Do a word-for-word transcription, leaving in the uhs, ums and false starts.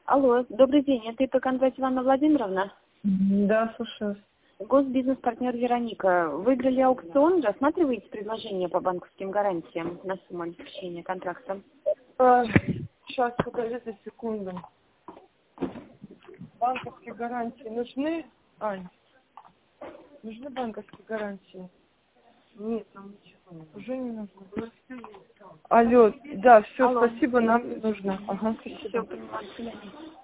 Алло, добрый день, это ИП Кондратьева Ивановна Владимировна? Да, слушаю. Госбизнес-партнер Вероника. Выиграли аукцион, рассматриваете предложение по банковским гарантиям на сумму обеспечения контракта? А, сейчас, подождите секунду. Банковские гарантии нужны? Ань, нужны банковские гарантии? Нет, нам ничего не уже не нужно. Алло, да, все, Алло. спасибо, нам не нужно. Ага, спасибо. Все, понимаю.